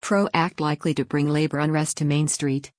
PRO Act likely to bring labor unrest to Main Street?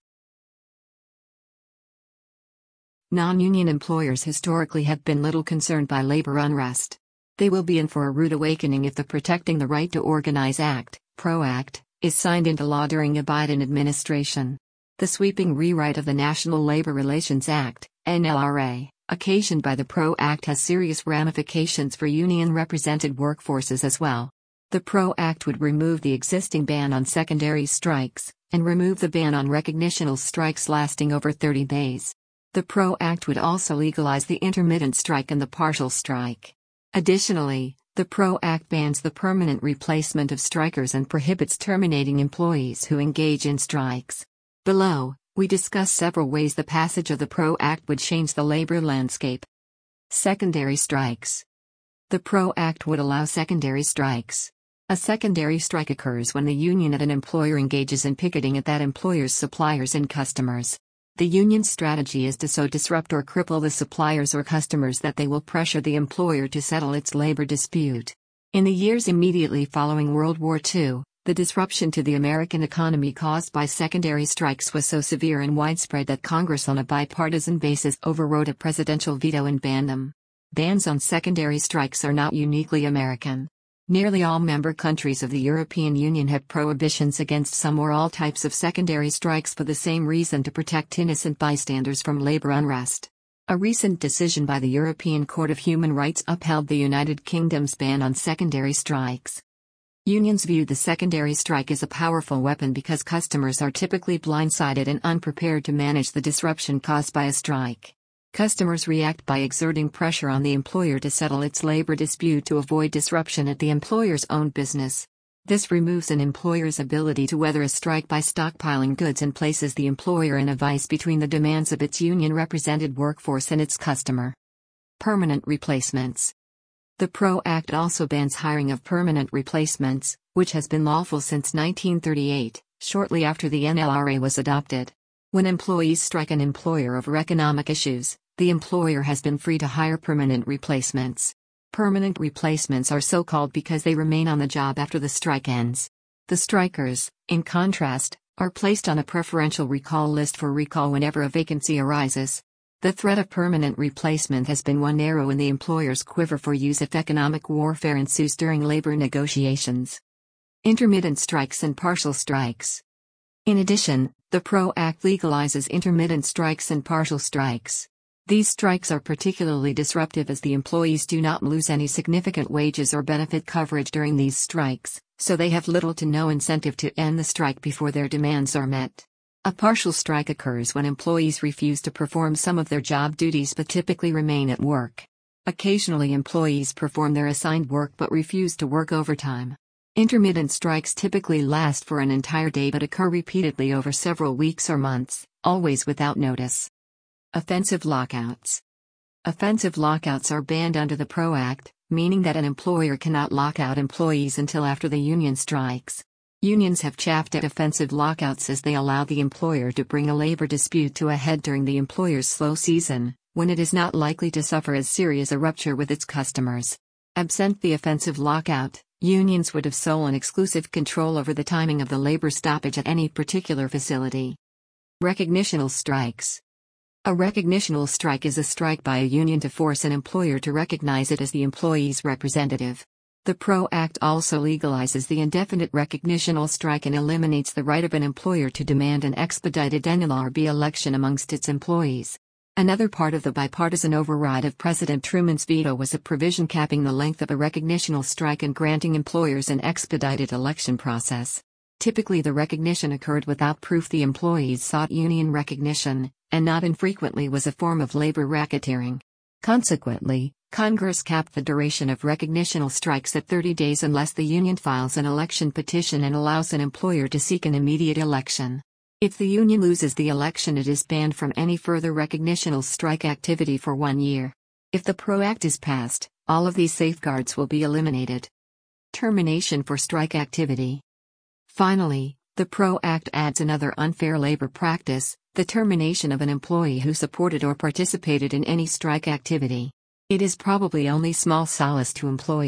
Non-union employers historically have been little concerned by labor unrest. They will be in for a rude awakening if the Protecting the Right to Organize Act, PRO Act, is signed into law during a Biden administration. The sweeping rewrite of the National Labor Relations Act, NLRA, occasioned by the PRO Act has serious ramifications for union-represented workforces as well. The PRO Act would remove the existing ban on secondary strikes, and remove the ban on recognitional strikes lasting over 30 days. The PRO Act would also legalize the intermittent strike and the partial strike. Additionally, the PRO Act bans the permanent replacement of strikers and prohibits terminating employees who engage in strikes. Below, we discuss several ways the passage of the PRO Act would change the labor landscape. Secondary strikes. The PRO Act would allow secondary strikes. A secondary strike occurs when the union at an employer engages in picketing at that employer's suppliers and customers. The union's strategy is to so disrupt or cripple the suppliers or customers that they will pressure the employer to settle its labor dispute. In the years immediately following World War II, the disruption to the American economy caused by secondary strikes was so severe and widespread that Congress on a bipartisan basis overrode a presidential veto and banned them. Bans on secondary strikes are not uniquely American. Nearly all member countries of the European Union have prohibitions against some or all types of secondary strikes for the same reason: to protect innocent bystanders from labor unrest. A recent decision by the European Court of Human Rights upheld the United Kingdom's ban on secondary strikes. Unions view the secondary strike as a powerful weapon because customers are typically blindsided and unprepared to manage the disruption caused by a strike. Customers react by exerting pressure on the employer to settle its labor dispute to avoid disruption at the employer's own business. This removes an employer's ability to weather a strike by stockpiling goods and places the employer in a vice between the demands of its union-represented workforce and its customer. Permanent replacements. The PRO Act also bans hiring of permanent replacements, which has been lawful since 1938, shortly after the NLRA was adopted. When employees strike an employer over economic issues, the employer has been free to hire permanent replacements. Permanent replacements are so called because they remain on the job after the strike ends. The strikers, in contrast, are placed on a preferential recall list for recall whenever a vacancy arises. The threat of permanent replacement has been one arrow in the employer's quiver for use if economic warfare ensues during labor negotiations. Intermittent strikes and partial strikes. In addition, the PRO Act legalizes intermittent strikes and partial strikes. These strikes are particularly disruptive as the employees do not lose any significant wages or benefit coverage during these strikes, so they have little to no incentive to end the strike before their demands are met. A partial strike occurs when employees refuse to perform some of their job duties but typically remain at work. Occasionally employees perform their assigned work but refuse to work overtime. Intermittent strikes typically last for an entire day but occur repeatedly over several weeks or months, always without notice. Offensive lockouts. Offensive lockouts are banned under the PRO Act, meaning that an employer cannot lock out employees until after the union strikes. Unions have chafed at offensive lockouts as they allow the employer to bring a labor dispute to a head during the employer's slow season, when it is not likely to suffer as serious a rupture with its customers. Absent the offensive lockout, unions would have sole and exclusive control over the timing of the labor stoppage at any particular facility. Recognitional strikes. A recognitional strike is a strike by a union to force an employer to recognize it as the employee's representative. The PRO Act also legalizes the indefinite recognitional strike and eliminates the right of an employer to demand an expedited NLRB election amongst its employees. Another part of the bipartisan override of President Truman's veto was a provision capping the length of a recognitional strike and granting employers an expedited election process. Typically, the recognition occurred without proof the employees sought union recognition, and not infrequently was a form of labor racketeering. Consequently, Congress capped the duration of recognitional strikes at 30 days unless the union files an election petition and allows an employer to seek an immediate election. If the union loses the election, it is banned from any further recognitional strike activity for 1 year. If the PRO Act is passed, all of these safeguards will be eliminated. Termination for strike activity. Finally, the PRO Act adds another unfair labor practice, the termination of an employee who supported or participated in any strike activity. It is probably only small solace to employers,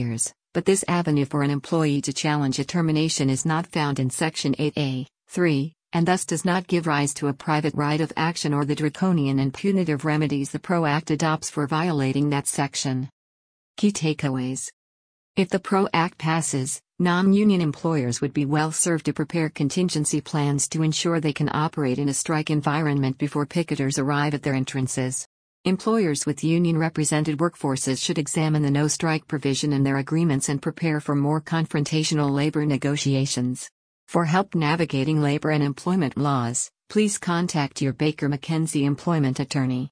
But this avenue for an employee to challenge a termination is not found in Section 8A(3), and thus does not give rise to a private right of action or the draconian and punitive remedies the PRO Act adopts for violating that section. Key takeaways. If the PRO Act passes, non-union employers would be well served to prepare contingency plans to ensure they can operate in a strike environment before picketers arrive at their entrances. Employers with union-represented workforces should examine the no-strike provision in their agreements and prepare for more confrontational labor negotiations. For help navigating labor and employment laws, please contact your Baker McKenzie employment attorney.